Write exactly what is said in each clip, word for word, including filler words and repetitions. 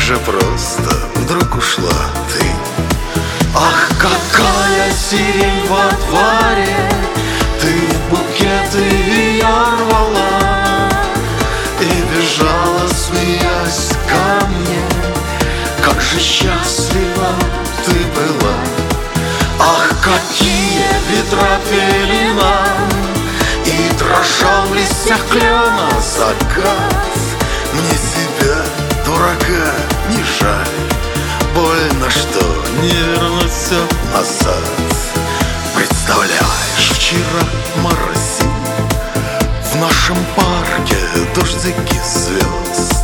же просто вдруг ушла ты. Ах, какая сирень во дворе, ты букеты ее рвала и бежала, смеясь ко мне. Как же счастлива ты была. Ах, какие ветра пели нам, и дрожал в листьях клена закат. Мне себя, дурака, не жаль. Больно, что не вернуться назад. Представляешь, вчера моросил в нашем парке дождики звезд.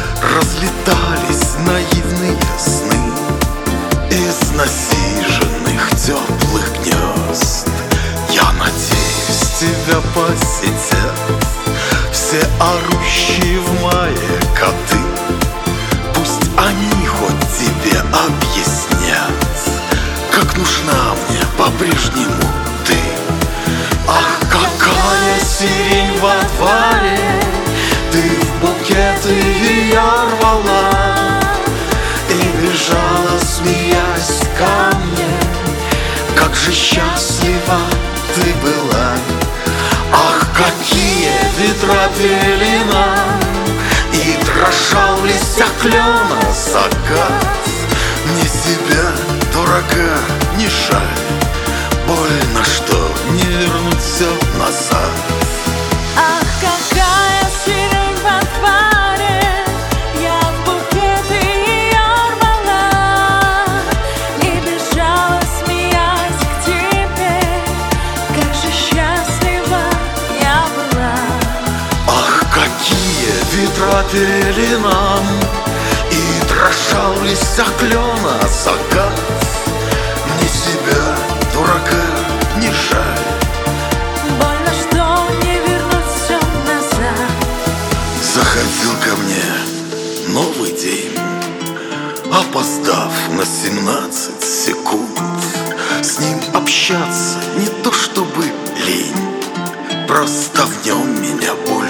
Разлетались наивные сны из насиженных теплых гнезд. Я надеюсь, тебя посетят все орущие в мае коты. Пусть они хоть тебе объяснят, как нужна мне по-прежнему ты. Ах, какая сирень во дворе, ты в букеты ее рвала и бежала, смеясь ко мне. Как же счастлива ты была. Ах, какие ветра пели нам, и дрожал в листьях клена закат. Мне себя, дурака, не жаль. Больно, что не вернуться назад. Ах, какая сирень во дворе, я в букеты ее рвала и бежала, смеясь к тебе. Как же счастлива я была. Ах, какие ветра пели нам, и дрожал в листьях клена закат. Мне себя, дурака, не жаль. Больно, что не вернуться назад. Заходил ко мне новый день, опоздав на семнадцать секунд. С ним общаться не то чтобы лень, просто в нем меня будет